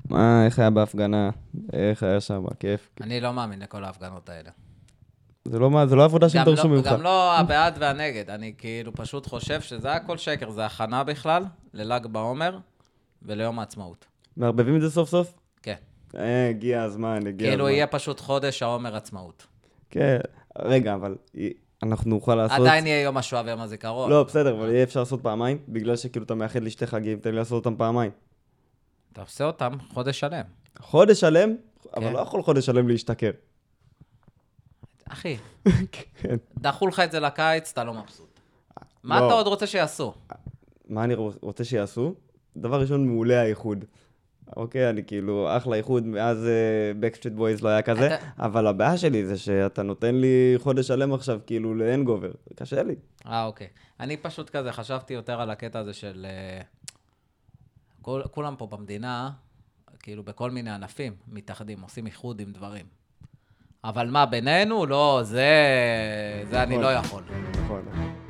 איך היה בהפגנה? איך היה שם? כיף. אני לא מאמין לכל ההפגנות האלה. זה לא עבודה שהם דרשו ממך. גם לא הבעד והנגד, אני כאילו פשוט חושב שזה הכל שקר, זה הכנה בכלל, לל"ג בעומר וליום העצמאות. מערבבים את זה סוף סוף? כן. הגיע הזמן. כאילו יהיה פשוט חודש העומר עצמאות. כן, רגע, אבל אנחנו נוכל לעשות... עדיין יהיה יום השואה ויום הזיכרון. לא, בסדר, אבל יהיה אפשר לעשות פעמיים, בגלל שכאילו אתה מאחד לי שתי חגים, תן לי לעשות אותם פעמיים. אתה עושה אותם חודש שלם. חודש שלם, אבל לא יכול חודש שלם להשתכר. אחי, כן. דחו לך את זה לקיץ, אתה לא מבסוט. מה אתה עוד רוצה שיעשו? מה אני רוצה שיעשו? דבר ראשון, מעולה האיחוד. אוקיי, אני כאילו, אחלה איחוד, מאז Backstreet Boys לא היה כזה, אבל הבעיה שלי זה שאתה נותן לי חודש שלם עכשיו, כאילו, לאין גובר. קשה לי. אוקיי. אני פשוט כזה חשבתי יותר על הקטע הזה של... כולם פה במדינה, כאילו בכל מיני ענפים, מתאחדים, עושים איחוד עם דברים. אבל מה, בינינו? לא, זה אני לא יכול. נכון.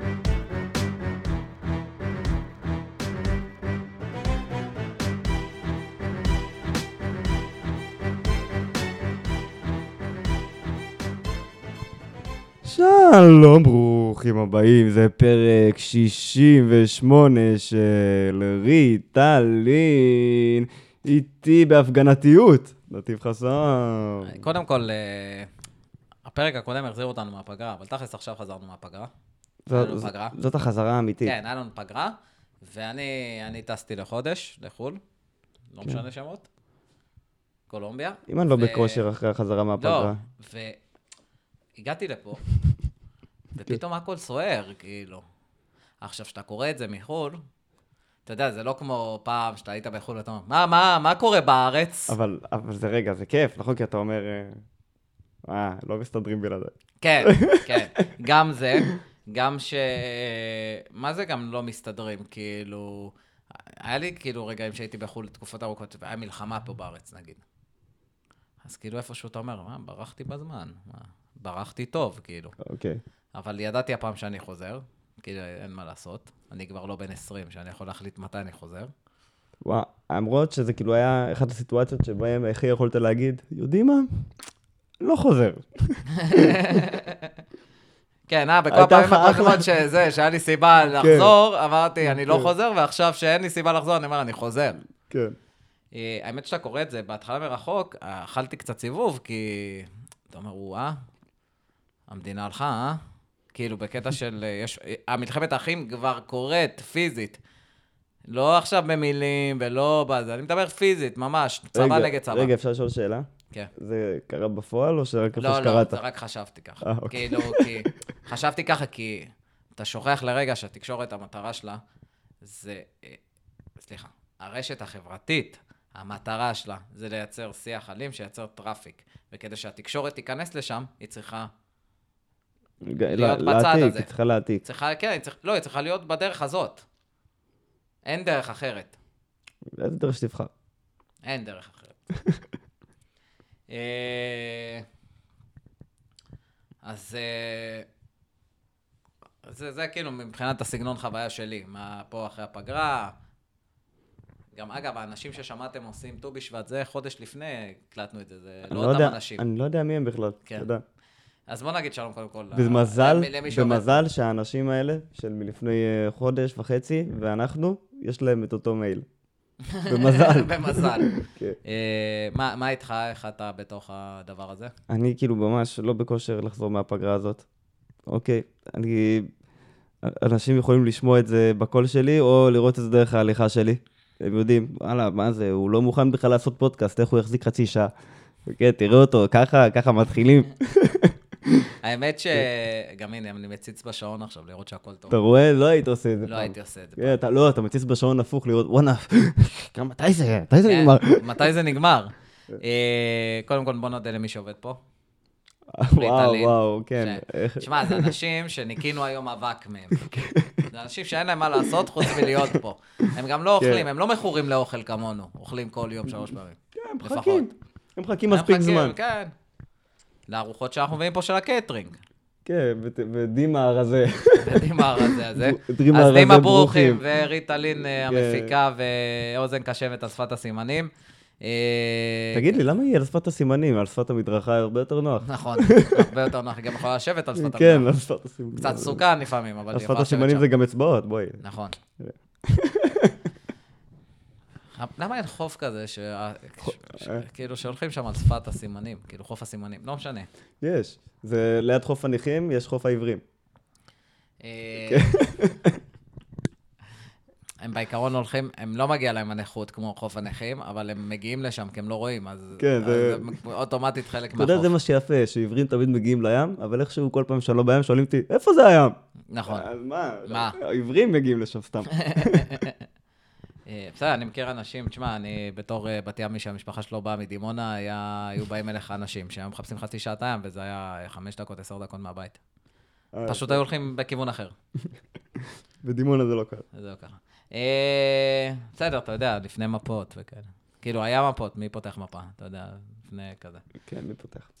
שלום, ברוכים הבאים, זה פרק 68 של ריטלין, איתי בהפגנתיות, נתיב חסם. קודם כל, הפרק הקודם החזיר אותנו מהפגרה, אבל תכלס עכשיו חזרנו מהפגרה. זאת החזרה האמיתית. כן, היה לנו פגרה, ואני טסתי לחודש, לחול, לא משנה שמות, קולומביה. אם אני לא בכושר אחרי החזרה מהפגרה. לא, והגעתי לפה, ופתאום הכל סוער, כאילו. עכשיו, שאתה קורא את זה מחול, אתה יודע, זה לא כמו פעם שאתה היית בחול, ואתה אומר, מה קורה בארץ? אבל זה רגע, זה כיף, נכון? כי אתה אומר, לא מסתדרים בלעדיי. כן, כן. גם זה, גם מה זה גם לא מסתדרים? כאילו, היה לי כאילו רגעים שהייתי בחול לתקופות ארוכות, והיה מלחמה פה בארץ, נגיד. אז כאילו איפשהו אתה אומר, ברחתי בזמן, ברחתי טוב, כאילו. אוקיי. אבל ידעתי הפעם שאני חוזר, כאילו אין מה לעשות. אני כבר לא בן 20, שאני יכול להחליט מתי אני חוזר. וואו, למרות שזה כאילו היה אחת הסיטואציות שבהן הכי יכולת להגיד, יודעים מה? לא חוזר. כן, בכל פעמים הקודמות שהיה לי סיבה לחזור, אמרתי, אני לא חוזר, ועכשיו שאין לי סיבה לחזור, אני אומר, אני חוזר. כן. האמת שאתה קורא את זה, בהתחלה מרחוק, אכלתי קצת סיבוב, כי אתה אומר, המדינה הלכה, כאילו בקטע של, המלחמת האחים כבר קורית פיזית. לא עכשיו במילים ולא בזה, אני מדבר פיזית, ממש, צבא נגד צבא. רגע, אפשר לשאול שאלה? כן. זה קרה בפועל או שרק איפה שקראת? לא, זה רק חשבתי ככה. כאילו, כי חשבתי ככה, כי אתה שוכח לרגע שהתקשורת, המטרה שלה, זה, סליחה, הרשת החברתית, המטרה שלה, זה לייצר שיח אלים, שייצר טראפיק. וכדי שהתקשורת תיכנס לשם, היא צריכה להיות בצד הזה. היא צריכה להעתיק. כן, היא צריכה להיות בדרך הזאת. אין דרך אחרת. איזה דרך שתבחר? אין דרך אחרת. אז זה כאילו מבחינת הסגנון חוויה שלי, מה פה אחרי הפגרה. גם אגב, האנשים ששמעתם עושים ט"ו בשבט, זה חודש לפני הקלטנו את זה, זה לא אותם אנשים. אני לא יודע מי הם בכלל, כן. תודה. אז בוא נגיד שלום קודם כל. במזל שהאנשים האלה, של מלפני חודש וחצי, ואנחנו, יש להם את אותו מייל. במזל. במזל. מה איתך? איך אתה בתוך הדבר הזה? אני כאילו ממש לא בכושר לחזור מהפגרה הזאת. אוקיי, אנשים יכולים לשמוע את זה בקול שלי, או לראות את זה דרך ההליכה שלי. הם יודעים, וואלה, מה זה, הוא לא מוכן בכלל לעשות פודקאסט, איך הוא יחזיק חצי שעה. אוקיי, תראה אותו, ככה מתחילים. האמת שגם הנה, אני מציץ בשעון עכשיו, לראות שהכל טוב. אתה רואה? לא היית עושה את זה. לא הייתי עושה את זה. לא, אתה מציץ בשעון הפוך, לראות, וואנה, מתי זה נגמר? מתי זה נגמר? קודם כל, בוא נודה למי שעובד פה. וואו, כן. שמע, זה אנשים שניקינו היום אבק מהם. זה אנשים שאין להם מה לעשות חוץ מלהיות פה. הם גם לא אוכלים, הם לא מכורים לאוכל כמונו. אוכלים כל יום 3 פעמים. לפחות. הם מחכים מספיק זמן. כן. לארוחות שאנחנו מביאים פה של הקטרינג. כן, ודימה הרזה. ודימה הרזה הזה. אז דימה ברוכים וריטלין המפיקה ואוזן קשבת על שפת הסימנים. תגיד לי, למה היא על שפת הסימנים? על שפת המדרכה הרבה יותר נוח. נכון, הרבה יותר נוח, היא גם יכולה לשבת על שפת המדרכה. כן, על שפת הסימנים. קצת סוכן לפעמים, אבל על שפת הסימנים זה גם אצבעות, בואי. נכון. למה אין חוף כזה, כאילו שהולכים שם על שפת הסימנים, כאילו חוף הסימנים, לא משנה. יש, זה ליד חוף הנכים, יש חוף העברים. הם בעיקרון הולכים, הם לא מגיע להם הנכות כמו חוף הנכים, אבל הם מגיעים לשם כי הם לא רואים, אז זה אוטומטית חלק מהחוף. אתה יודע, זה מה שיפה, שעברים תמיד מגיעים לים, אבל איכשהו כל פעם שאני לא בים, שואלים אותי, איפה זה הים? נכון. אז מה? העברים מגיעים לשם סתם. בסדר, אני מכיר אנשים, תשמע, אני בתור בת ימי שהמשפחה שלו באה מדימונה, היו באים אליך אנשים שהיו מחפשים חצי שעת הים, וזה היה 5 דקות, 10 דקות מהבית. פשוט היו הולכים בכיוון אחר. בדימונה זה לא קרה. זה לא ככה. בסדר, אתה יודע, לפני מפות וכאלה. כאילו, היה מפות, מי פותח מפה? אתה יודע, לפני כזה. כן, מי פותח?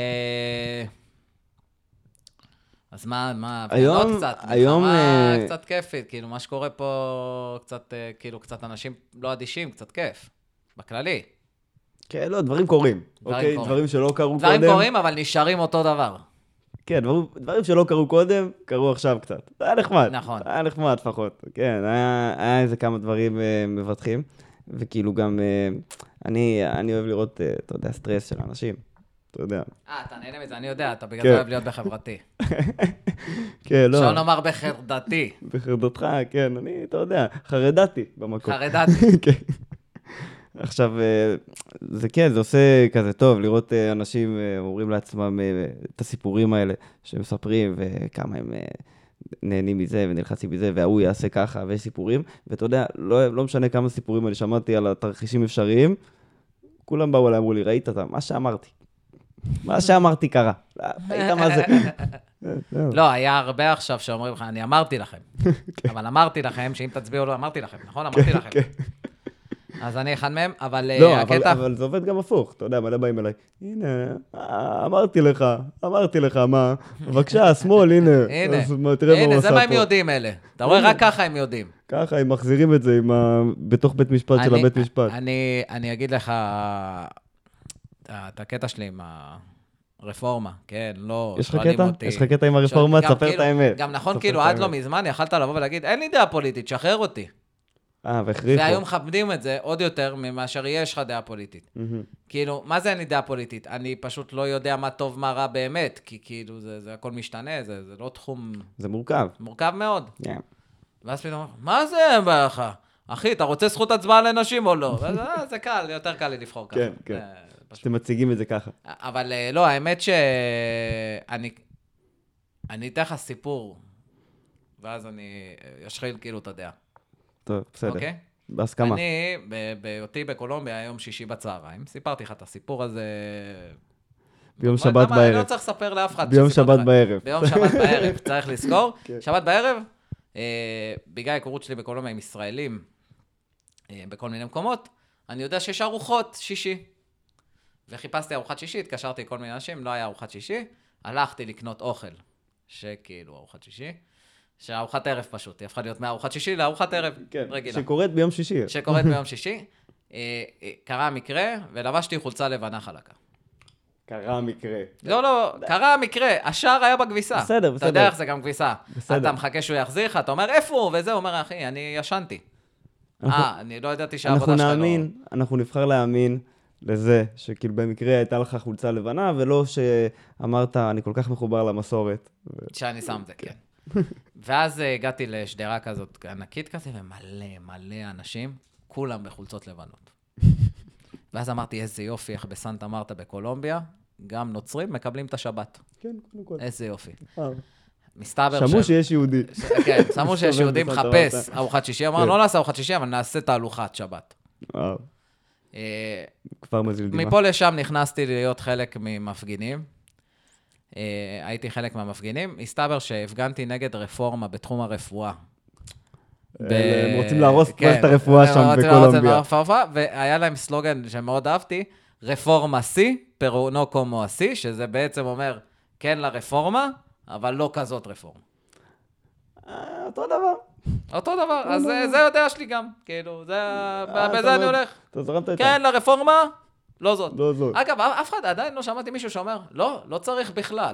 אז מה, היום, קצת, היום... קצת כיפית, כאילו, מה שקורה פה, קצת, כאילו, קצת אנשים לא אדישים, קצת כיף, בכללי. כן, לא, דברים קורים. אוקיי, דברים שלא קרו קודם. דברים קורים, אבל נשארים אותו דבר. כן, דברים שלא קרו קודם, קרו עכשיו קצת. זה היה נחמד. נכון. היה נחמד, לפחות. כן, היה איזה כמה דברים מבטחים, וכאילו גם, אני אוהב לראות, אתה יודע, סטרס של אנשים. אתה יודע. אתה נהנה מזה, אני יודע, אתה בגלל זה אוהב להיות בחברתי. כן, לא. שלא נאמר בחרדתי. בחרדתך, כן, אתה יודע, חרדתי במקום. חרדתי. כן. עכשיו, זה כן, זה עושה כזה טוב, לראות אנשים אומרים לעצמם את הסיפורים האלה שמספרים, וכמה הם נהנים מזה ונלחצים מזה, והוא יעשה ככה, ויש סיפורים, ואתה יודע, לא משנה כמה סיפורים אני שמעתי על התרחישים אפשריים, כולם באו אליי, אמרו לי, ראית אותם? מה שאמרתי קרה. ראית מה זה? לא, היה הרבה עכשיו שאומרים לך, אני אמרתי לכם. אבל אמרתי לכם, שאם תצביעו לא, אמרתי לכם, נכון? אמרתי לכם. אז אני אחד מהם, אבל הקטע... אבל זה עובד גם הפוך, אתה יודע, מלא באים אליי, הנה, אמרתי לך, מה? בבקשה, השמאל, הנה. הנה, זה מה הם יודעים אלה. אתה רואה, רק ככה הם יודעים. ככה, הם מחזירים את זה בתוך בית משפט של הבית משפט. אני אגיד לך, את הקטע שלי עם הרפורמה, כן, לא... יש לך קטע עם הרפורמה? תספר את האמת. גם נכון, כאילו, עד לא מזמן יכלת לבוא ולהגיד, אין לי דעה פוליטית, שחרר אותי. והחריפו. והיום מכבדים את זה עוד יותר מאשר יש לך דעה פוליטית. כאילו, מה זה אין לי דעה פוליטית? אני פשוט לא יודע מה טוב, מה רע באמת, כי כאילו זה הכל משתנה, זה לא תחום... זה מורכב. מורכב מאוד. ואז פתאום, מה זה בערך? אחי, אתה רוצה זכות הצבעה לנשים או לא? זה קל, יותר קל לי לבחור ככה. כן, כן. שאתם מציגים את זה ככה. אבל לא, האמת אני אתן לך סיפור, ואז אני אשחיל כאילו את הדעה. טוב, בסדר. אוקיי? בהסכמה. אני, בהיותי בקולומביה, היום שישי בצהריים, סיפרתי לך את הסיפור הזה... ביום שבת בערב. אני לא צריך לספר לאף אחד. ביום שבת בערב. ביום שבת בערב, צריך לזכור. שבת בערב, בגלל ההיכרות שלי בקולומביה עם ישראלים, בכל מיני מקומות, אני יודע שיש ארוחות שישי. וחיפשתי ארוחת שישי, התקשרתי לכל מיני אנשים, לא היה ארוחת שישי, הלכתי לקנות אוכל, שכאילו ארוחת שישי, שארוחת ערב פשוט, היא הפכה להיות מארוחת שישי לארוחת ערב רגילה. שקורית ביום שישי. שקורית ביום שישי. קרה המקרה, ולבשתי חולצה לבנה חלקה. קרה המקרה. לא, קרה המקרה, השער היה בכביסה. בסדר. אתה יודע איך זה גם כביסה. אתה מחכה שהוא יחזיר לך, אתה אומר, איפה הוא? וזה, הוא אומר, אחי, אני ישנתי. אני לא ידעתי שהעבודה שלך לא... אנחנו נבחר להאמין לזה, שכאילו במקרה הייתה לך חולצה לבנה, ולא שאמרת, אני כל כך מחובר למסורת. שאני שם זה, כן. ואז הגעתי לשדרה כזאת ענקית כזה, ומלא אנשים, כולם בחולצות לבנות. ואז אמרתי, איזה יופי, איך בסנטה מרתה בקולומביה, גם נוצרים מקבלים את השבת. כן, קודם כל. איזה יופי. מסתבר שמעו שיש יהודי. כן, שמעו שיש יהודי מחפש ארוחת שישי, אמר, לא נעשה ארוחת שישי, אבל נעשה תהלוכת שבת. כבר מזיל דימה. מפה לשם נכנסתי להיות חלק ממפגינים. הייתי חלק מהמפגינים. הסתבר שהפגנתי נגד רפורמה בתחום הרפואה. הם רוצים להרוס את הרפואה שם בקולומביה. והיה להם סלוגן שמאוד אהבתי, רפורמה C, פרו נו קומו C, שזה בעצם אומר כן לרפורמה, אבל לא כזאת רפורמה. אותו דבר. אותו דבר, אז זה יודע שלי גם, כאילו, בזה אני הולך. אתה זרמת איתה. כן, לרפורמה, לא זאת. לא זאת. אגב, אף אחד עדיין לא שמעתי מישהו שאומר, לא צריך בכלל.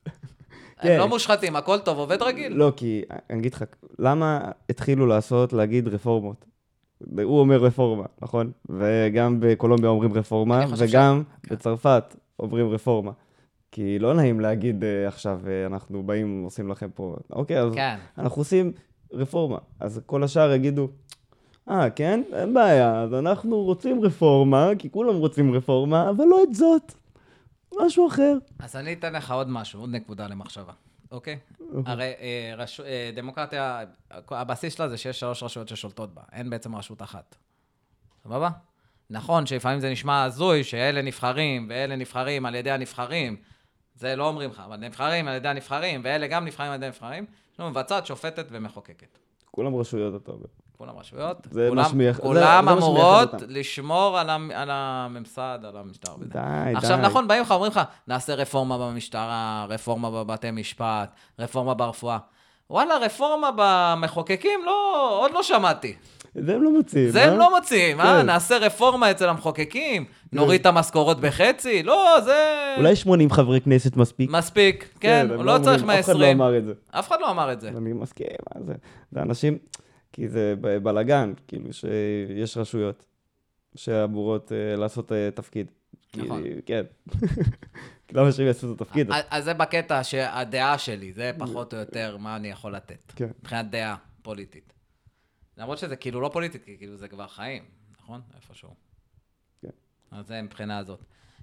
הם לא מושחתים, הכל טוב, עובד רגיל. לא, כי אני אגיד לך, למה התחילו להגיד רפורמות? הוא אומר רפורמה, נכון? וגם בקולומביה אומרים רפורמה, וגם בצרפת אומרים רפורמה. כי לא נעים להגיד עכשיו, אנחנו באים, עושים לכם פה, אוקיי, אז אנחנו עושים רפורמה. אז כל השאר יגידו, כן, אין בעיה, אז אנחנו רוצים רפורמה, כי כולם רוצים רפורמה, אבל לא את זאת, משהו אחר. אז אני אתן לך עוד משהו, עוד נקודה למחשבה, אוקיי? הרי דמוקרטיה, הבסיס שלה זה שיש 3 רשויות ששולטות בה, אין בעצם רשות אחת. סבבה? נכון שלפעמים זה נשמע הזוי, שאלה נבחרים, ואלה נבחרים על ידי הנבחרים, זה לא אומרים לך, אבל נבחרים על ידי הנבחרים, ואלה גם נבחרים על ידי הנבחרים, יש לנו מבצעת, שופטת ומחוקקת. כולם רשויות, אתה אומר. כולם רשויות, כולם אמורות לשמור על הממסד, על המשטר. עכשיו נכון, באים לך, אומרים לך, נעשה רפורמה במשטרה, רפורמה בבתי משפט, רפורמה ברפואה. וואלה, רפורמה במחוקקים, עוד לא שמעתי. זה הם לא מוצאים. זה הם לא מוצאים, נעשה רפורמה אצל המחוקקים, נוריד את המשכורות בחצי, לא, זה... אולי 80 חברי כנסת מספיק. מספיק, כן, לא צריך 120. אף אחד לא אמר את זה. אף אחד לא אמר את זה. אני מסכים, זה אנשים, כי זה בלגן, כאילו שיש רשויות שאמורות לעשות תפקיד. נכון. כן. למה שהם יעשו את התפקיד? אז זה בקטע שהדעה שלי, זה פחות או יותר מה אני יכול לתת. מבחינת דעה פוליטית. למרות שזה כאילו לא פוליטית, כי כאילו זה כבר חיים, נכון? איפשהו. כן. אז זה מבחינה הזאת.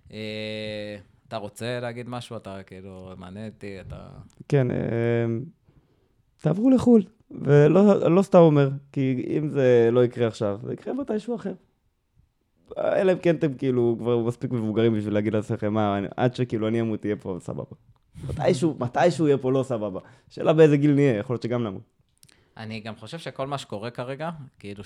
אתה רוצה להגיד משהו? אתה כאילו מענה אותי, אתה... כן, תעברו לחול. ולא סתם אומר, כי אם זה לא יקרה עכשיו, זה יקרה מתישהו אחר. אלא אם כן אתם כאילו כבר מספיק מבוגרים בשביל להגיד לעצמכם, עד שכאילו אני אמות יהיה פה סבבה. מתישהו יהיה פה לא סבבה. שאלה באיזה גיל נהיה, יכול להיות שגם נמות. אני גם חושב שכל מה שקורה כרגע, כאילו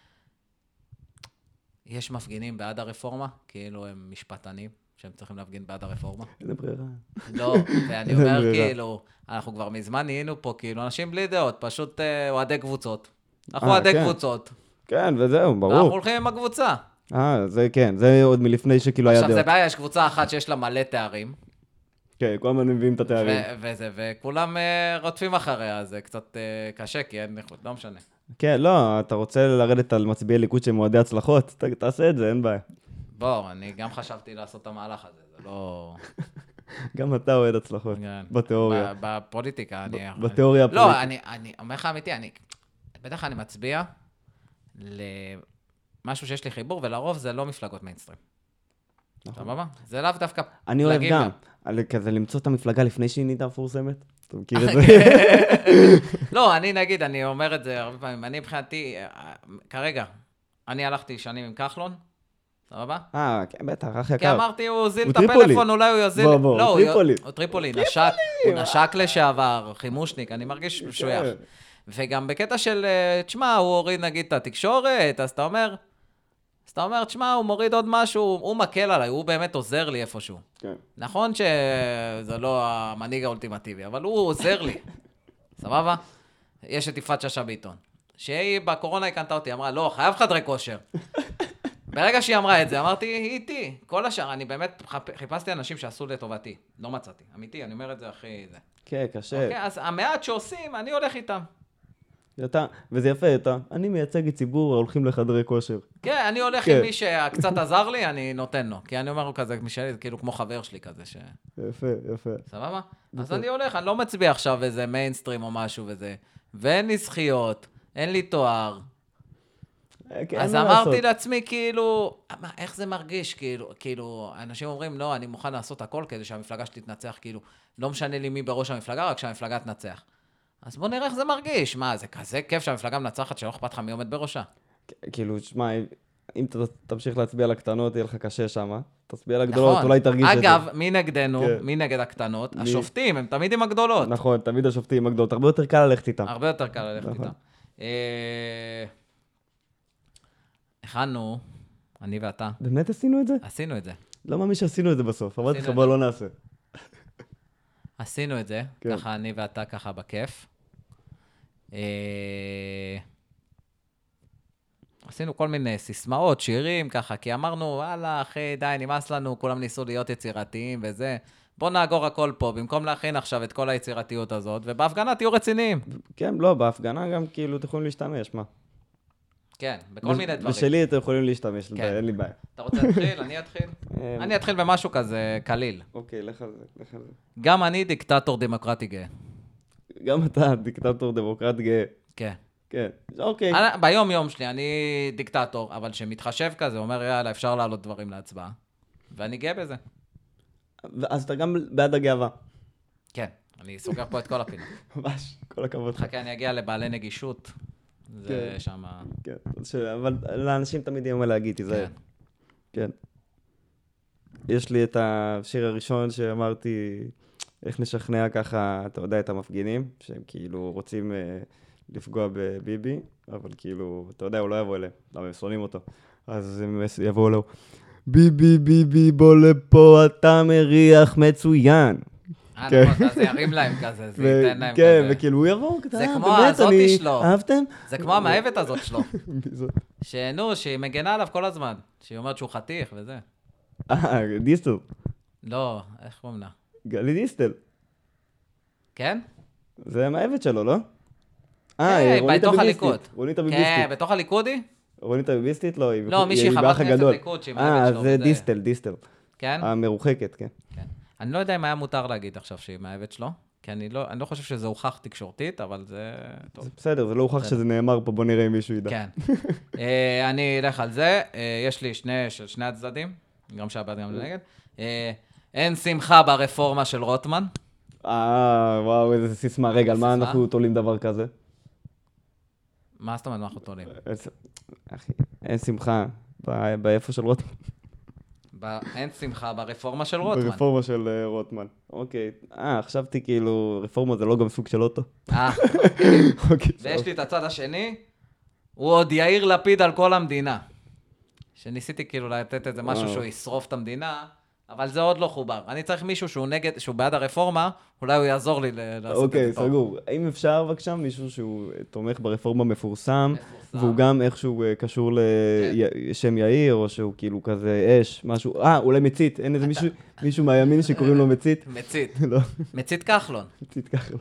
שיש מפגינים בעד הרפורמה, כאילו הם משפטנים, שהם צריכים להפגין בעד הרפורמה. איזה ברירה. לא, ואני אומר כאילו, אנחנו כבר מזמן נהיינו פה, כאילו אנשים בלי דעות, פשוט אוהדי קבוצות. אנחנו אוהדי קבוצות. כן, וזהו, ברור. ואנחנו הולכים עם הקבוצה. זה כן, זה עוד מלפני שכאילו היה דעות. עכשיו זה בעיה, יש קבוצה אחת שיש לה מלא תארים. כן, כל הזמן מביאים את התארים. וכולם רודפים אחריה, זה קצת קשה, כי אין נכות, לא משנה. כן, לא, אתה רוצה לרדת על מצביעי ליכוד שהם מועדי הצלחות, תעשה את זה, אין בעיה. בוא, אני גם חשבתי לעשות את המהלך הזה, זה לא... גם אתה אוהד הצלחות, בתיאוריה. בפוליטיקה, אני... בתיאוריה הפוליטית. לא, אני אומר לך אמיתי, בטח אני מצביע למשהו שיש לי חיבור, ולרוב זה לא מפלגות מיינסטרים. סבבה? זה לאו דווקא... אני אוהב גם, כזה למצוא את המפלגה לפני שהיא נהייתה מפורסמת. אתה מכיר את זה? לא, אני אומר את זה הרבה פעמים. אני מבחינתי, כרגע, אני הלכתי שנים עם כחלון, סבבה? כן, בטח, אחי יקר. כי אמרתי, הוא זיל את הפלאפון, אולי הוא יוזיל... בוא, הוא טריפולי. הוא טריפולי, הוא נשק לשעבר, חימושניק, אני מרגיש משוייך. וגם בקטע של, תשמע, הוא הוריד נגיד את התקשורת, אז אתה אומר, תשמע, הוא מוריד עוד משהו, הוא מקל עליי, הוא באמת עוזר לי איפשהו. כן. נכון שזה לא המנהיג האולטימטיבי, אבל הוא עוזר לי. סבבה? יש את יפעת שאשא ביטון. שהיא בקורונה הקנתה אותי, אמרה, לא, חייב חדרי כושר. ברגע שהיא אמרה את זה, אמרתי, היא איתי. כל השאר, אני באמת חיפשתי אנשים שעשו לטובתי. לא מצאתי. אמיתי, אני אומר את זה הכי זה. כן, קשה. אוקיי, אז המעט שעושים, אני הולך איתם. וזה יפה, אני מייצג את ציבור ההולכים לחדרי כושר. כן, אני הולך עם מי שקצת עזר לי, אני נותן לו. כי אני אומר לו כזה, כאילו כמו חבר שלי כזה. יפה. סבבה? אז אני הולך, אני לא מצביע עכשיו איזה מיינסטרים או משהו וזה. ואין לי זכיות, אין לי תואר. אז אמרתי לעצמי, כאילו, איך זה מרגיש? כאילו, אנשים אומרים, לא, אני מוכן לעשות הכל כדי שהמפלגה שלי תנצח, כאילו, לא משנה לי מי בראש המפלגה, רק שהמפלגה תנצח. אז בוא נראה איך זה מרגיש. מה, זה כזה כיף שהמפלגה מנצחת שלא אכפת לך מי עומד בראשה. כאילו, תשמע, אם תמשיך להצביע על הקטנות, יהיה לך קשה שם. תצביע על הגדולות, אולי תרגיש את זה. אגב, מי נגדנו? מי נגד הקטנות? השופטים, הם תמיד עם הגדולות. נכון, תמיד השופטים עם הגדולות. הרבה יותר קל ללכת איתם. הרבה יותר קל ללכת איתם. הכנו, אני ואתה. באמת עשינו את זה? עשינו את זה. לא מאמין שעשינו את זה בסוף, אמרתי לך בוא לא נעשה. עשינו את זה, ככה אני ואתה ככה בכיף. עשינו כל מיני סיסמאות, שירים ככה, כי אמרנו, וואלה, אחי, די, נמאס לנו, כולם ניסו להיות יצירתיים וזה. בוא נאגור הכל פה, במקום להכין עכשיו את כל היצירתיות הזאת, ובהפגנה תהיו רציניים. כן, לא, בהפגנה גם כאילו אתם יכולים להשתמש, מה? כן, בכל מיני דברים. בשלי אתם יכולים להשתמש, אין לי בעיה. אתה רוצה להתחיל? אני אתחיל? אני אתחיל במשהו כזה קליל. אוקיי, לך על זה. גם אני דיקטטור דמוקרטי גאה. גם אתה דיקטטור דמוקרט גאה. כן. כן, אוקיי. ביום יום שלי אני דיקטטור, אבל שמתחשב כזה, אומר יאללה, אפשר לעלות דברים להצבעה. ואני גאה בזה. אז אתה גם בעד הגאווה. כן, אני סוגר פה את כל הפינות. ממש, כל הכבוד. חכה, אני אגיע לבעלי נגישות. זה שם... כן, אבל לאנשים תמיד יהיה מה להגיד, תיזהר. כן. יש לי את השיר הראשון שאמרתי, איך נשכנע ככה, אתה יודע, את המפגינים, שהם כאילו רוצים לפגוע בביבי, אבל כאילו, אתה יודע, הוא לא יבוא אליהם, למה הם שונאים אותו. אז הם יבואו לו, ביבי, בוא לפה, אתה מריח מצוין. זה ירים להם כזה, זה ייתן להם כזה. כן, וכאילו הוא יבוא, זה כמו הזאתי שלו. אהבתם? זה כמו המאהבת הזאת שלו. שהיא מגנה עליו כל הזמן. שהיא אומרת שהוא חתיך וזה. דיסטל. לא, איך קוראים לה? גלי דיסטל. כן? זה המאהבת שלו, לא? כן, בתוך הליכוד. רוניטה ביביסטית. כן, בתוך הליכודי? רוניטה ביביסטית? לא, לא, מישהי חברת כנסת ליכוד שהיא מאהבת שלו. זה דיסטל. כן? המרוחקת, כן. אני לא יודע אם היה מותר להגיד עכשיו שהיא מאהבת שלו, כי אני לא חושב שזה הוכח תקשורתית, אבל זה טוב. זה בסדר, זה לא הוכח שזה נאמר פה, בוא נראה אם מישהו ידע. כן. אני אלך על זה, יש לי שני הצדדים, גם שהבאת גם לנגד. אין שמחה ברפורמה של רוטמן. וואו, איזה סיסמה. רגע, על מה אנחנו תולים דבר כזה? מה זאת אומרת, מה אנחנו תולים? אחי, אין שמחה באיפה של רוטמן. אין שמחה ברפורמה של רוטמן. ברפורמה של רוטמן. אוקיי. חשבתי כאילו, רפורמה זה לא גם סוג של אוטו. ויש לי את הצד השני, הוא עוד יאיר לפיד על כל המדינה. שניסיתי כאילו לתת את זה משהו שהוא ישרוף את המדינה, אבל זה עוד לא חובר. אני צריך מישהו שהוא בעד הרפורמה, אולי הוא יעזור לי לעשות את זה. אוקיי, סגור. האם אפשר בבקשה מישהו שהוא תומך ברפורמה מפורסם, והוא גם איכשהו קשור לשם יאיר, או שהוא כאילו כזה אש, משהו, אולי מצית, אין איזה מישהו מהימין שקוראים לו מצית? מצית. מצית כחלון. מצית כחלון.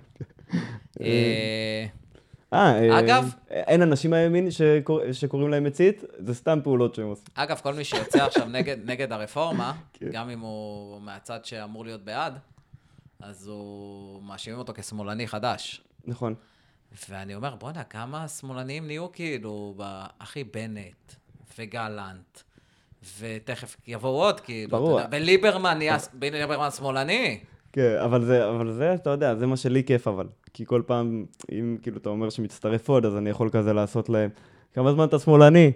אגב, אין אנשים מהימין שקוראים להם מצית, זה סתם פעולות שהם עושים. אגב, כל מי שיוצא עכשיו נגד הרפורמה, גם אם הוא מהצד שאמור להיות בעד, אז הוא מאשימים אותו כשמאלני חדש. נכון. ואני אומר, בוא'נה, כמה שמאלניים נהיו כאילו, אחי בנט וגלנט, ותכף יבואו עוד כאילו. ברור. בליברמן שמאלני. כן, אבל זה, אתה יודע, זה מה שלי כיף אבל. כי כל פעם, אם כאילו אתה אומר שמצטרף עוד, אז אני יכול כזה לעשות להם, כמה זמן אתה שמאלני?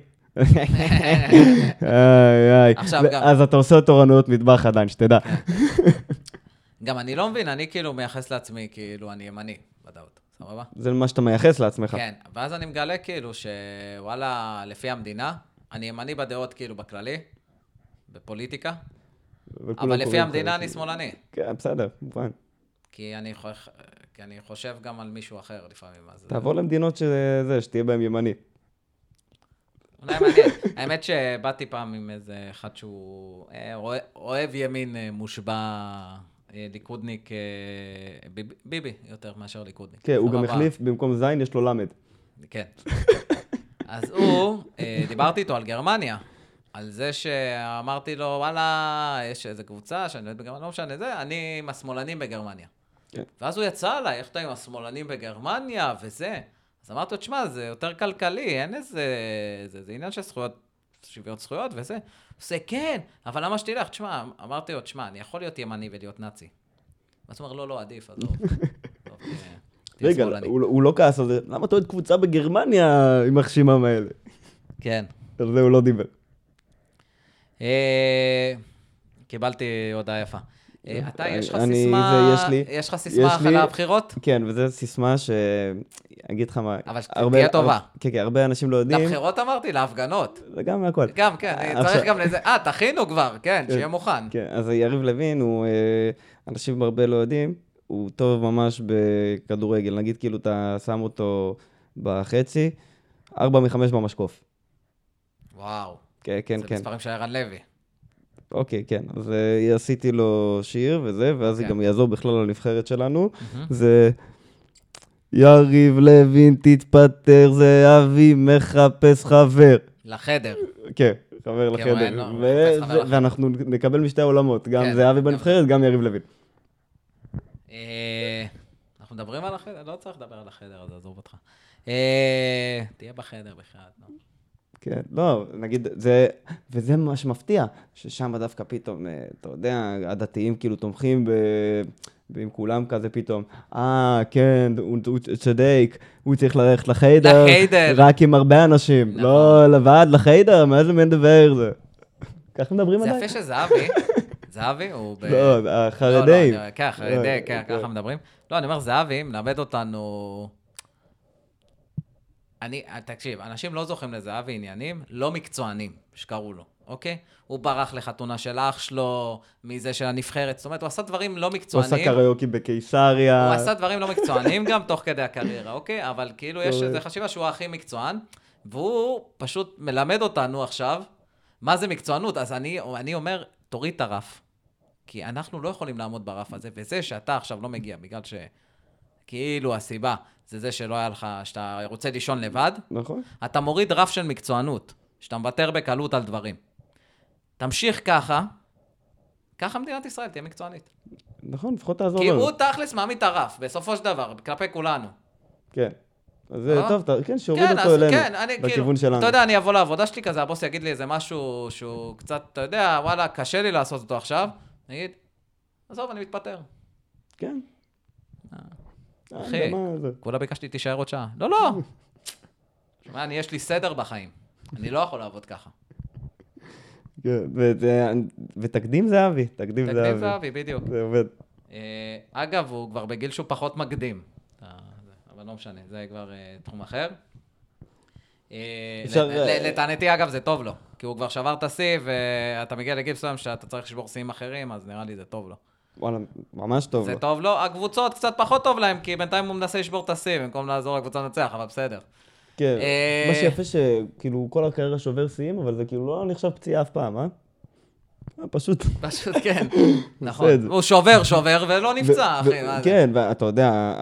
אז אתה עושה תורנויות מטבח עדיין, שתדע. גם אני לא מבין, אני כאילו מייחס לעצמי, כאילו אני ימני, בדעות, סבבה? זה מה שאתה מייחס לעצמך. כן, ואז אני מגלה כאילו שוואלה, לפי המדינה, אני ימני בדעות כאילו בכללי, בפוליטיקה, אבל לפי המדינה אני שמאלני. כן, בסדר, מובן. כי אני חושב גם על מישהו אחר לפעמים. תעבור למדינות שתהיה בהם ימני. אולי מעניין. האמת שבאתי פעם עם איזה אחד שהוא אוהב ימין מושבע, ליכודניק, ביבי יותר מאשר ליכודניק. כן, הוא גם החליף, במקום זין יש לו למד. כן. אז דיברתי איתו על גרמניה. על זה שאמרתי לו, וואלה, יש איזו קבוצה שאני לא יודעת בגרמניה, לא משנה זה, אני עם השמאלנים בגרמניה. כן. ואז הוא יצא עליי, איך אתה עם השמאלנים בגרמניה וזה. אז אמרתי לו, תשמע, זה יותר כלכלי, אין איזה, זה עניין של זכויות, שוויון זכויות וזה. הוא עושה, כן, אבל למה שתלך? תשמע, אמרתי לו, תשמע, אני יכול להיות ימני ולהיות נאצי. ואז הוא אומר, לא, עדיף, אז רגע, הוא לא כעס על זה, למה אתה עוד קבוצה בגרמניה עם החשימם האלה? כן. על זה הוא לא דיבר. קיבלתי הודעה יפה. אתה, יש לך סיסמה אחרי הבחירות? כן, וזו סיסמה אגיד לך מה... אבל תהיה טובה. כן, הרבה אנשים לא יודעים. לבחירות אמרתי, להפגנות. וגם מהכל. גם, כן, צריך גם לזה. תכינו כבר, כן, שיהיה מוכן. כן, אז יריב לוין הוא, אנשים הרבה לא יודעים, הוא טוב ממש בכדורגל. נגיד כאילו אתה שם אותו בחצי, 4 מ-5 במשקוף. וואו. כן, כן, זה כן. מספרים של ערן לוי. אוקיי, כן. אז עשיתי לו שיר וזה, ואז זה גם יעזור בכלל לנבחרת שלנו. זה... יריב לוין תתפטר, זה אבי מחפש חבר. לחדר. כן, חבר לחדר. ואנחנו נקבל משתי העולמות, גם זה אבי בנבחרת, גם יריב לוין. אנחנו מדברים על החדר? לא צריך לדבר על החדר, אז עזוב אותך. תהיה בחדר בכלל. כן, לא, נגיד, וזה ממש מפתיע, ששם דווקא פתאום, אתה יודע, הדתיים כאילו תומכים ועם כולם כזה פתאום, כן, הוא צודק, הוא צריך ללכת לחדר, רק עם הרבה אנשים, לא לבד, לחדר, מה זה מן דבר זה? ככה מדברים עליי. זה יפה שזהבי, זהבי הוא לא, החרדים. כן, החרדים, כן, ככה מדברים. לא, אני אומר, זהבי מלמד אותנו... תקשיב, אנשים לא זוכים לזהבי עניינים, לא מקצוענים, שקראו לו, אוקיי? הוא ברח לחתונה של אח שלו, מזה של הנבחרת, זאת אומרת, הוא עשה דברים לא מקצוענים. הוא עשה קריוקי בקיסריה. הוא עשה דברים לא מקצוענים גם תוך כדי הקריירה, אוקיי? אבל כאילו יש איזו חשיבה שהוא הכי מקצוען, והוא פשוט מלמד אותנו עכשיו, מה זה מקצוענות? אז אני אומר, תוריד את הרף. כי אנחנו לא יכולים לעמוד ברף הזה, וזה שאתה עכשיו לא מגיע, בגלל כאילו הסיבה זה שלא היה לך, שאתה רוצה לישון לבד, נכון. אתה מוריד רף של מקצוענות, שאתה מוותר בקלות על דברים. תמשיך ככה מדינת ישראל תהיה מקצוענית. נכון, לפחות תעזור כי לנו. הוא תכלס מעמיד את הרף, בסופו של דבר, כלפי כולנו. כן. אז זה טוב, כן, שיוריד אותו אלינו, בכיוון שלנו. אתה יודע, אני אבוא לעבודה שלי כזה, הבוס יגיד לי איזה משהו שהוא קצת, אתה יודע, וואלה, קשה לי לעשות אותו עכשיו, נגיד, עזוב, אני מתפטר. כן. אחי, כולה ביקשתי תישאר עוד שעה. לא. שומע, יש לי סדר בחיים. אני לא יכול לעבוד ככה. ותקדים זה אבי. תקדים זה אבי, בדיוק. זה עובד. אגב, הוא כבר בגיל שהוא פחות מקדים. אבל לא משנה, זה כבר תחום אחר. לטענתי, אגב, זה טוב לו. כי הוא כבר שבר את השיא, ואתה מגיע לגיל מסוים שאתה צריך לשבור שיאים אחרים, אז נראה לי זה טוב לו. וואלה, ממש טוב לו. זה טוב לו. הקבוצות קצת פחות טוב להם, כי בינתיים הוא מנסה לשבור את השיא, במקום לעזור לקבוצה לנצח, אבל בסדר. כן, מה שיפה שכאילו כל הקריירה שובר שיאים, אבל זה כאילו לא נחשב פציעה אף פעם, אה? פשוט, כן, נכון. הוא שובר ולא נפצע, אחי. כן, ואתה יודע,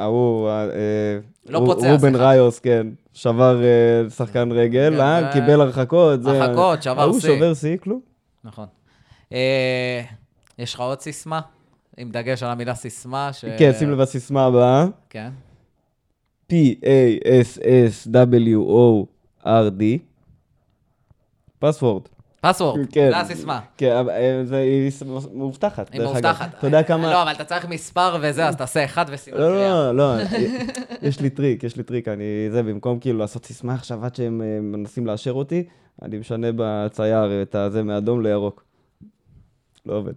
רובן ראיוס, כן, שבר שחקן רגל, קיבל הרחקות. הרחקות, שבר שיא. הוא שובר שיא, כלום. נכון. יש לך עוד סיסמה? עם דגש על המילה סיסמה. כן, שים לב הסיסמה הבאה. כן. P-A-S-S-W-O-R-D. פסוורד. פסוורד, זה הסיסמה. כן, היא מאובטחת. היא מאובטחת. אתה יודע כמה... לא, אבל אתה צריך מספר וזה, אז תעשה אחד וסימן. לא, יש לי טריק, זה במקום כאילו לעשות סיסמה עכשיו עד שהם מנסים לאשר אותי, אני משנה בצייר את זה מאדום לירוק. לא עובד.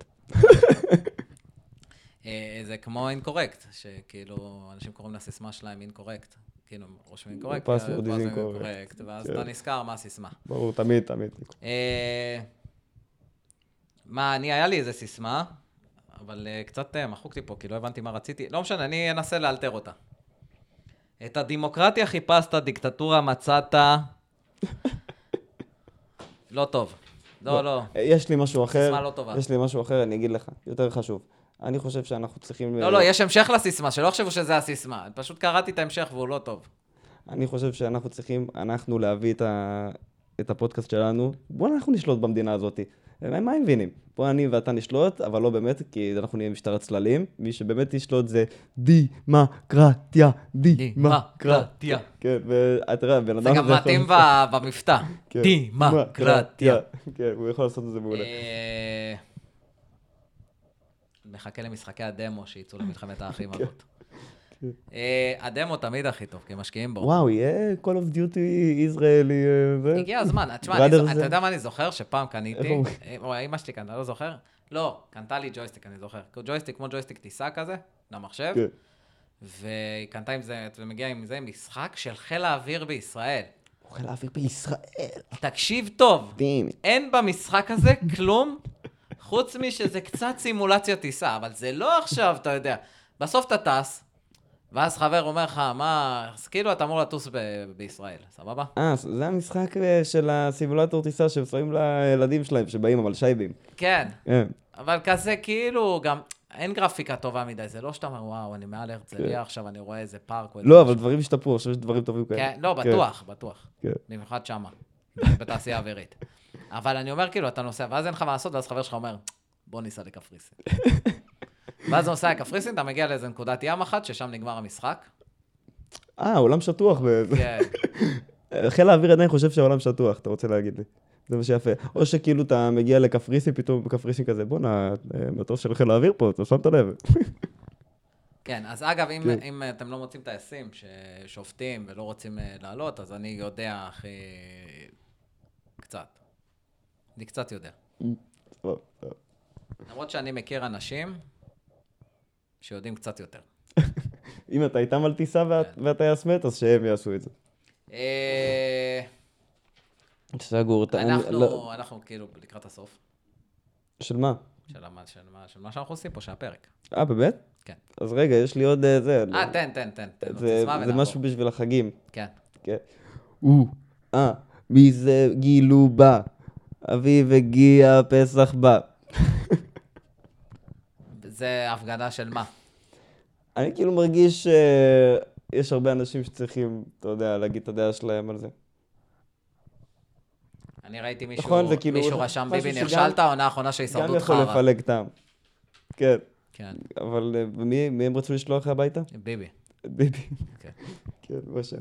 זה כמו אינקורקט, שכאילו אנשים קוראים לסיסמה שלהם אינקורקט. כאילו, רושמים אינקורקט, פסוורד איז אינקורקט. ואז אתה נזכר מה הסיסמה. ברור, תמיד. היה לי איזה סיסמה, אבל קצת מחוקתי פה, כי לא הבנתי מה רציתי. לא משנה, אני אנסה לאלתר אותה. את הדמוקרטיה חיפשת, דיקטטורה מצאת. לא טוב. לא. יש לי משהו אחר. סיסמה לא טובה. אני אגיד לך, יותר חשוב. אני חושב שאנחנו צריכים... לא, יש המשך לסיסמה, שלא חשבו שזה הסיסמה. פשוט קראתי את ההמשך והוא לא טוב. אני חושב שאנחנו צריכים, להביא את הפודקאסט שלנו. בואו אנחנו נשלוט במדינה הזאת. מה הם מבינים? בואו אני ואתה נשלוט, אבל לא באמת, כי אנחנו נהיה משטר הצללים. מי שבאמת ישלוט זה דמוקרטיה. כן, ואתה רואה, בן אדם... זה גם מתאים במבטא. דמוקרטיה. כן, הוא יכול לעשות את זה מעולה. מחכה למשחקי הדמו שיצאו למלחמת האחים הזאת. הדמו תמיד הכי טוב, כי משקיעים בו. וואו, יהיה Call of Duty ישראלי. הגיע הזמן. תשמע, אתה יודע מה אני זוכר? שפעם קניתי, אמא שלי קנתה, לא זוכר? לא, קנתה לי ג'ויסטיק, אני זוכר. ג'ויסטיק כמו ג'ויסטיק טיסה כזה, למחשב, והיא קנתה עם זה, ומגיעה עם זה משחק של חיל האוויר בישראל. חיל האוויר בישראל. תקשיב טוב, אין במשחק הזה כלום, חוץ משזה קצת סימולציה טיסה, אבל זה לא עכשיו, אתה יודע. בסוף אתה טס, ואז חבר אומר לך, מה, אז כאילו אתה אמור לטוס בישראל, סבבה? זה המשחק של הסימולטור טיסה שמשחקים לילדים שלהם, שבאים אבל שייבים. כן, אבל כזה כאילו גם... אין גרפיקה טובה מדי, זה לא שאתה אומר, וואו, אני מעל הרצליה, עכשיו אני רואה איזה פארק. לא, אבל דברים השתפרו, עכשיו יש דברים טובים כאלה. כן, לא, בטוח. במיוחד שמה, בתעשייה אווירית. אבל אני אומר, כאילו, אתה נוסע, ואז אין לך מה לעשות, ואז חבר שלך אומר, בוא ניסע לקפריסין. ואז נוסע לקפריסין, אתה מגיע לאיזה נקודת ים אחת, ששם נגמר המשחק. עולם שטוח. כן. חיל האוויר עדיין חושב שהעולם שטוח, אתה רוצה להגיד לי. זה מה שיפה. או שכאילו אתה מגיע לקפריסין, פתאום בקפריסין כזה, בוא'נה, מטוס של חיל האוויר פה, אתה שמת לב. כן, אז אגב, אם אתם לא מוצאים טייסים ששופטים ולא רוצים לעלות, אז אני יודע הכי... קצת. אני קצת יודע. למרות שאני מכיר אנשים שיודעים קצת יותר. אם אתה איתם על טיסה והטייס מת, אז שהם יעשו את זה. סגור. אנחנו כאילו לקראת הסוף. של מה? של מה שאנחנו עושים פה, שהפרק. באמת? כן. אז רגע, יש לי עוד זה. תן. זה משהו בשביל החגים. כן. מי זה גילו בא? אביב הגיע, פסח בא. זה הפגנה של מה? אני כאילו מרגיש שיש הרבה אנשים שצריכים, אתה יודע, להגיד את הדעה שלהם על זה. אני ראיתי מישהו רשם ביבי נכשלת, העונה האחרונה שהישרדות חרא. גם יכול לפלג טעם. כן. אבל מי הם רצו לשלוח לך הביתה? ביבי. כן, משהו.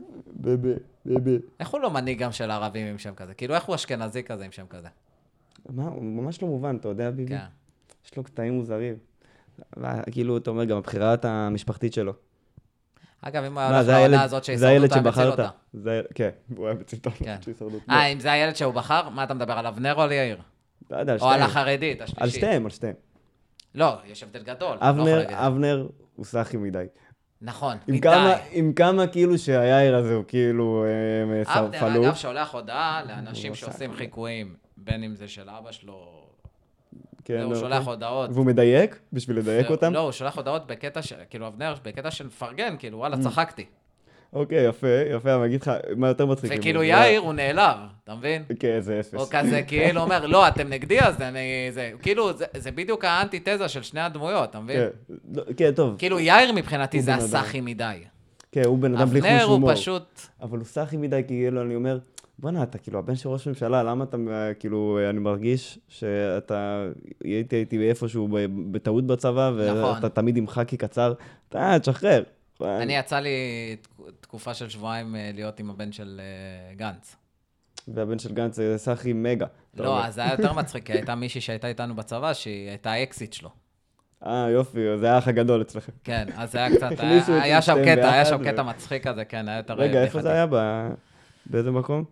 ביבי. איך הוא לא מנהיג גם של ערבים עם שם כזה? כאילו, איך הוא אשכנזי כזה עם שם כזה? הוא ממש לא מובן, אתה יודע, ביבי? יש לו קטעים מוזרים. כאילו, אתה אומר, גם הבחירה המשפחתית שלו. אגב, אם היה לך העונה הזאת שהישרדות היה מציל אותה. כן, הוא היה מציל אותה. אם זה הילד שהוא בחר, מה אתה מדבר, על אבנר או על יאיר? לא יודע, על שתיים. או על החרדית, השלישית. על שתיהם. לא, יש הבדל גדול. אבנר הוא סחי מדי. נכון, מדי. עם כמה כאילו שהיאיר הזה הוא כאילו פלוש. אבנר, אגב, שולח הודעה לאנשים שעושים חיקויים, בין אם זה של אבא שלו, הוא שולח הודעות. והוא מדייק בשביל לדייק אותם? לא, הוא שולח הודעות בקטע של, כאילו אבנר, בקטע של פרגן, כאילו וואלה, צחקתי. אוקיי, יפה, אני אגיד לך, מה יותר מצחיק? וכאילו יאיר הוא נעלב, אתה מבין? כן, זה אפס. או כזה, כאילו אומר, לא, אתם נגדי, אז זה, כאילו, זה בדיוק האנטיתזה של שני הדמויות, אתה מבין? כן, טוב. כאילו יאיר מבחינתי זה הסחי מדי. כן, הוא בן אדם בלי חוש הומור. אבנר הוא פשוט... אבל הוא סחי מדי, כאילו, אני אומר, בוא'נה, אתה כאילו הבן של ראש ממשלה, למה אתה, כאילו, אני מרגיש שאתה, הייתי איפשהו בטעות בצבא, ואתה תמיד עם חקי קצר, אתה תשחרר. אני יצא לי תקופה של שבועיים להיות עם הבן של גנץ. והבן של גנץ זה סחי מגה. לא, אז זה היה יותר מצחיק, כי הייתה מישהי שהייתה איתנו בצבא, שהיא הייתה האקסיט שלו. יופי, זה היה האח הגדול אצלכם. כן, אז זה היה קצת, היה שם קטע מצחיק כזה, כן, היה יותר... רגע, איפה זה היה? באיזה מקום?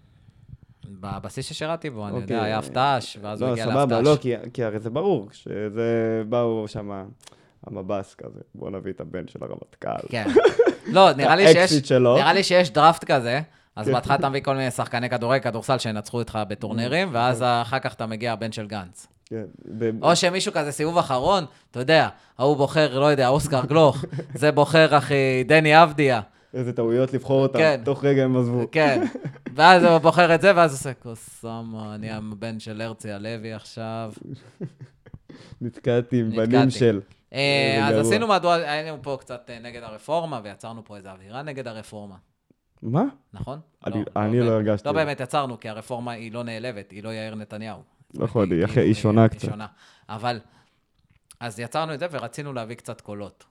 בבסיס ששירתי בו, אני יודע, היה הפתש, ואז הוא הגיע להפתש. לא, סבבה, לא, כי הרי זה ברור, שזה באו שם המבס כזה, בוא נביא את הבן של הרמטכ"ל. כן. לא, נראה לי שיש דראפט כזה, אז בהתחלה אתה מביא כל מיני שחקני כדורסל שינצחו איתך בטורנירים, ואז אחר כך אתה מגיע הבן של גנץ. או שמישהו כזה סיבוב אחרון, אתה יודע, ההוא בוחר, לא יודע, אוסקר גלוך, זה בוחר אחי דני אבדיה. איזה טעויות לבחור אותם, תוך רגע הם עזבו. כן, ואז הוא בוחר את זה, ואז עושה, קוסמה, אני הבן של הרצי הלוי עכשיו. נתקעתי עם בנים של... אז עשינו מדוע, היינו פה קצת נגד הרפורמה, ויצרנו פה איזו אווירה נגד הרפורמה. מה? נכון? אני לא הרגשתי. לא באמת יצרנו, כי הרפורמה היא לא נעלבת, היא לא יאיר נתניהו. נכון, היא שונה קצת. אבל, אז יצרנו את זה ורצינו להביא קצת קולות.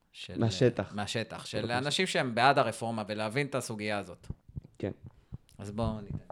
מהשטח, של אנשים שהם בעד הרפורמה, ולהבין את הסוגיה הזאת. כן. אז בואו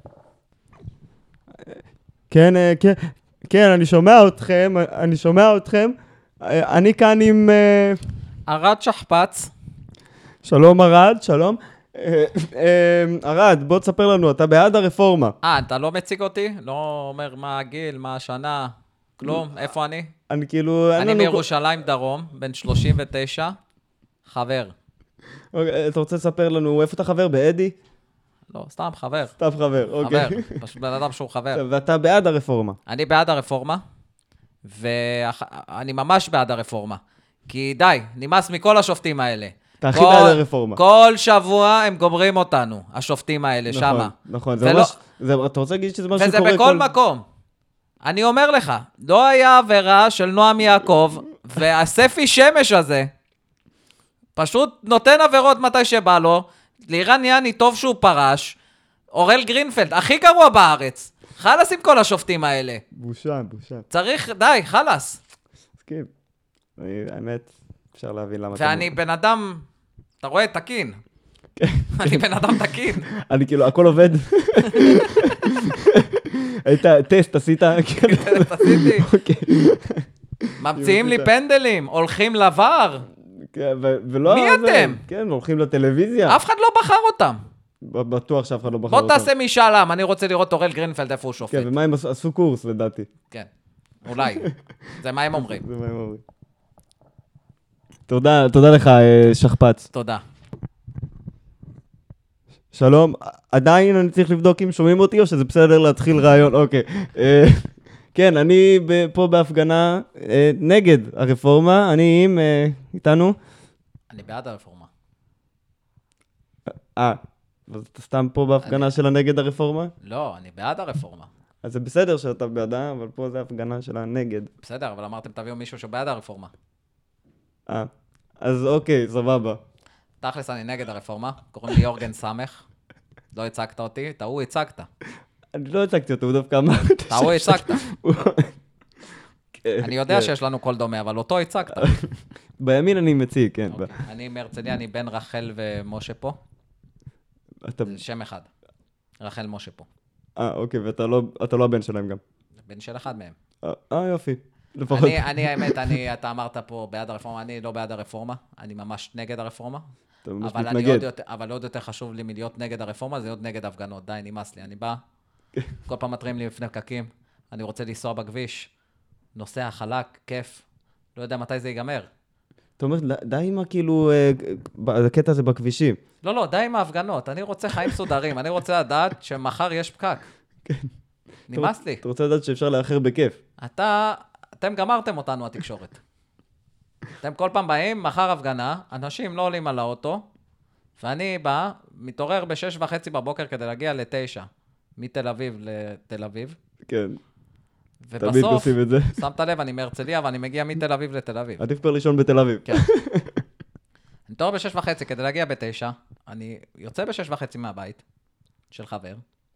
ניתן. כן, אני שומע אתכם. אני כאן עם... ארד שכפץ. שלום ארד, שלום. ארד, בוא תספר לנו, אתה בעד הרפורמה. אתה לא מציג אותי? לא אומר מה הגיל, מה השנה, כלום, איפה אני? אני כאילו... אני מירושלים דרום, בן 39, חבר. אתה רוצה לספר לנו איפה אתה חבר? באדי? לא, סתם חבר. סתם חבר, אוקיי. חבר, פשוט בן אדם שהוא חבר. ואתה בעד הרפורמה? אני בעד הרפורמה, ואני ממש בעד הרפורמה. כי די, נמאס מכל השופטים האלה. אתה הכי בעד הרפורמה. כל שבוע הם גומרים אותנו, השופטים האלה, שמה. נכון, זה ממש, אתה רוצה להגיד שזה משהו שקורה וזה בכל מקום. אני אומר לך, לא היה עבירה של נועם יעקב, והספי שמש הזה, פשוט נותן עבירות מתי שבא לו, לירן יאני טוב שהוא פרש, אורל גרינפלד, הכי גרוע בארץ. חלס עם כל השופטים האלה. בושה. צריך, די, חלס. מסכים. האמת, אפשר להבין למה... ואני בן אדם, אתה רואה, תקין. אני בן אדם תקין. אני כאילו, הכל עובד. היית טסט, עשית? טסט עשיתי. ממציאים לי פנדלים, הולכים לבר. מי אתם? כן, הולכים לטלוויזיה. אף אחד לא בחר אותם. בטוח שאף אחד לא בחר אותם. בוא תעשה משאל עם, אני רוצה לראות אורל גרינפלד איפה הוא שופט. כן, ומה הם עשו קורס לדעתי. כן, אולי. זה מה הם אומרים. זה מה הם אומרים. תודה לך, שכפ"ץ. תודה. שלום, עדיין אני צריך לבדוק אם שומעים אותי או שזה בסדר להתחיל רעיון, אוקיי. כן, אני פה בהפגנה נגד הרפורמה, אני איתנו. אני בעד הרפורמה. אז אתה סתם פה בהפגנה של הנגד הרפורמה? לא, אני בעד הרפורמה. אז זה בסדר שאתה בעדה, אבל פה זה הפגנה של הנגד. בסדר, אבל אמרתם תביאו מישהו שבעד הרפורמה. אז אוקיי, סבבה. תכלס אני נגד הרפורמה, קוראים לי יורגן סמך. לא הצגת אותי, אתה הוא הצגת. אני לא הצגתי אותו, הוא דווקא אמר... אתה הוא הצגת. אני יודע שיש לנו קול דומה, אבל אותו הצגת. בימין אני מציג, כן. אני מהרצליה, אני בן רחל ומשה פה. זה שם אחד. רחל משה פה. אוקיי, ואתה לא הבן שלהם גם. בן של אחד מהם. יופי. אני, האמת, אתה אמרת פה בעד הרפורמה, אני לא בעד הרפורמה, אני ממש נגד הרפורמה. אתה ממש מתנגד. אבל עוד יותר חשוב לי מלהיות נגד הרפורמה, זה להיות נגד הפגנות. די, נמאס לי, אני בא, כל פעם מטרים לי לפני פקקים, אני רוצה לנסוע בכביש, נוסע חלק, כיף, לא יודע מתי זה ייגמר. אתה אומר, די עם כאילו, הקטע הזה בכבישים. לא, די עם ההפגנות, אני רוצה חיים סודרים, אני רוצה לדעת שמחר יש פקק. כן. נמאס לי. אתה רוצה לדעת שאפשר לאחר בכיף. אתם גמרתם אותנו, התקשורת. אתם כל פעם באים, מחר הפגנה, אנשים לא עולים על האוטו, ואני בא, מתעורר ב6:30 בבוקר כדי להגיע ל9, מתל אביב לתל אביב. כן. ובסוף, שמת לב, אני מהרצליה, ואני מגיע מתל אביב לתל אביב. עדיף כבר לישון בתל אביב. כן. אני מתעורר ב6:30 כדי להגיע ב9, אני יוצא ב6:30 מהבית של חבר,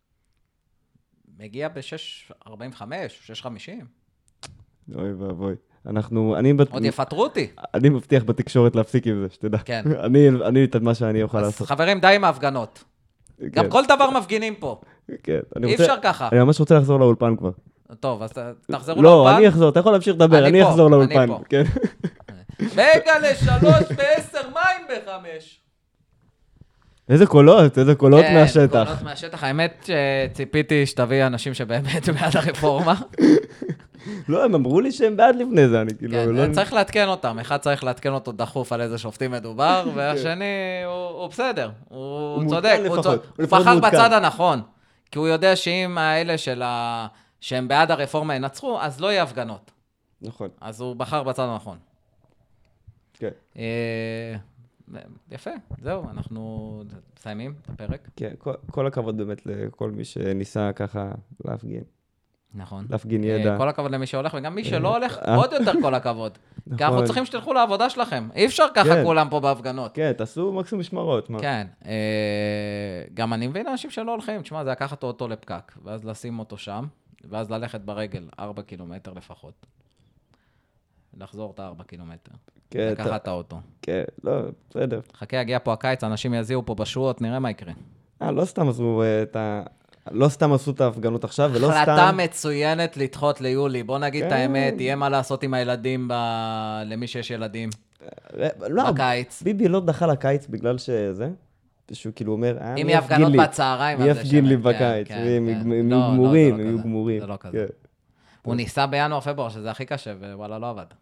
מגיע ב6:45, 6:50. אוי ואבוי. עוד יפטרו אותי. אני מבטיח בתקשורת להפסיק עם זה, שתדע. כן. אני את מה שאני אוכל לעשות. חברים, די עם ההפגנות. גם כל דבר מפגינים פה. כן. אי אפשר ככה. אני ממש רוצה לחזור לאולפן כבר. טוב, אז תחזרו לאולפן. לא, אני אחזור, אתה יכול להמשיך לדבר, אני אחזור לאולפן. אני פה. רגע ל3:10, מים ב5. איזה קולות מהשטח. כן, קולות מהשטח. האמת שציפיתי שתביא אנשים שבאמת בעד הרפורמה. לא, הם אמרו לי שהם בעד לפני זה, אני כאילו... כן, צריך להתקן אותם. אחד צריך להתקן אותו דחוף על איזה שופטים מדובר, והשני הוא בסדר. הוא צודק, הוא בחר בצד הנכון. כי הוא יודע שאם האלה שהם בעד הרפורמה ינצחו, אז לא יהיה הפגנות. נכון. אז הוא בחר בצד הנכון. כן. יפה, זהו, אנחנו מסיימים את הפרק. כן, כל הכבוד באמת לכל מי שניסה ככה להפגין. נכון. להפגין ידע. כל הכבוד למי שהולך, וגם מי שלא הולך, עוד יותר כל הכבוד. כי אנחנו צריכים שתלכו לעבודה שלכם. אי אפשר ככה כולם פה בהפגנות. כן, תעשו מקסימום משמרות. כן. גם אני מבין אנשים שלא הולכים. תשמע, זה לקחת אותו לפקק, ואז לשים אותו שם, ואז ללכת ברגל 4 קילומטר לפחות. לחזור את 4 קילומטר. לקחת את האוטו. כן, לא, בסדר. חכה, יגיע פה הקיץ, אנשים יזיעו פה בשורות, נראה מה יקרה. לא סתם עשו את ההפגנות עכשיו, ולא סתם... החלטה מצוינת לדחות ליולי. בוא נגיד את האמת, יהיה מה לעשות עם הילדים, למי שיש ילדים בקיץ. ביבי לא דחה לקיץ בגלל שזה, שהוא כאילו אומר, אם יהיה הפגנות בצהריים, מי יפגין לי בקיץ, הם יהיו גמורים, זה לא כזה. הוא ניסה בינואר-פברואר, שזה הכי קשה, ווואלה, לא עבד.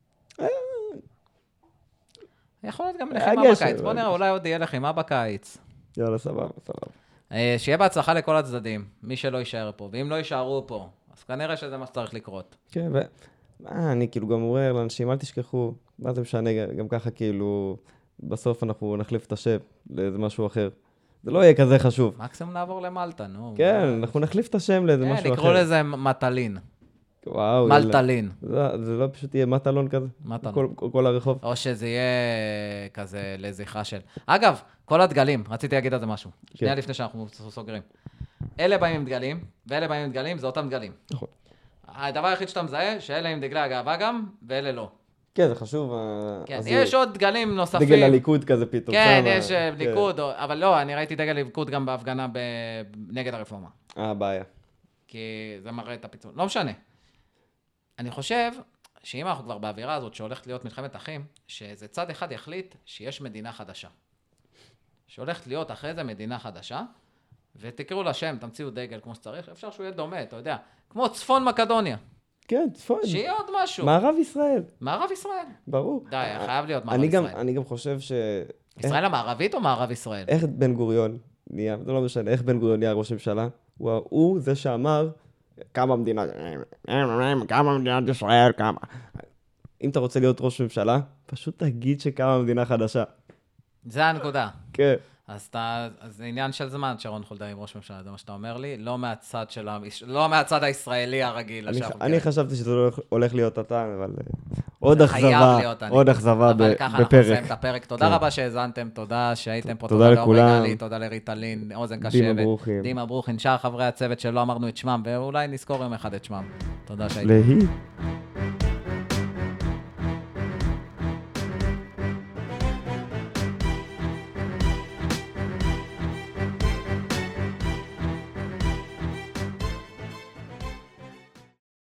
יכול להיות גם לחימה בקיץ. בוא נראה, אולי עוד יהיה לחימה בקיץ. יאללה, סבבה. שיהיה בהצלחה לכל הצדדים, מי שלא יישאר פה, ואם לא יישארו פה, אז כנראה שזה מה שצריך לקרות. כן, אני כאילו גם אומר לאנשים, אל תשכחו, מה זה משנה, גם ככה כאילו, בסוף אנחנו נחליף את השם לאיזה משהו אחר. זה לא יהיה כזה חשוב. מקסימום נעבור למלטה, נו. כן, אנחנו נחליף את השם לאיזה משהו אחר. נקראו לזה מטלין. וואו. מלטלין. זה לא פשוט יהיה מטלון כזה? מטלון. כל הרחוב? או שזה יהיה כזה לזכרה של... אגב, כל הדגלים, רציתי להגיד על זה משהו. שנייה לפני שאנחנו סוגרים. אלה באים עם דגלים, ואלה באים עם דגלים, זה אותם דגלים. נכון. הדבר היחיד שאתה מזהה, שאלה עם דגלי הגאווה גם, ואלה לא. כן, זה חשוב. כן, יש עוד דגלים נוספים. דגל הליכוד כזה פתאום. כן, יש ליכוד, אבל לא, אני ראיתי דגל ליכוד גם בהפגנה נגד הרפורמה. בעיה. כי זה מראה את הפיצול. לא משנה. אני חושב שאם אנחנו כבר באווירה הזאת שהולכת להיות מלחמת אחים, שזה צד אחד יחליט שיש מדינה חדשה. שהולכת להיות אחרי זה מדינה חדשה, ותקראו לה שם, תמציאו דגל כמו שצריך, אפשר שהוא יהיה דומה, אתה יודע, כמו צפון מקדוניה. כן, צפון. שיהיה עוד משהו. מערב ישראל. מערב ישראל. ברור. די, חייב להיות מערב ישראל. אני גם חושב ש... ישראל המערבית או מערב ישראל? איך בן גוריון נהיה, זה לא משנה, איך בן גוריון נהיה ראש ממשלה? הוא זה שאמר, כמה מדינת ישראל, כמה. אם אתה רוצה להיות ראש ממשלה, פשוט תגיד שקמה מדינה חדשה. זה הנקודה. כן. אז זה עניין של זמן, שרון חולדאי עם ראש ממשלה, זה מה שאתה אומר לי, לא מהצד הישראלי הרגיל. אני חשבתי שזה הולך להיות אתה, אבל עוד אכזבה בפרק. אבל ככה אנחנו נסיים את הפרק. תודה רבה שהאזנתם, תודה שהייתם פה, תודה לכולם. תודה לריטלין, אוזן קשבת, דימה ברוכין, שאר חברי הצוות שלא אמרנו את שמם, ואולי נזכור יום אחד את שמם. תודה שהייתם.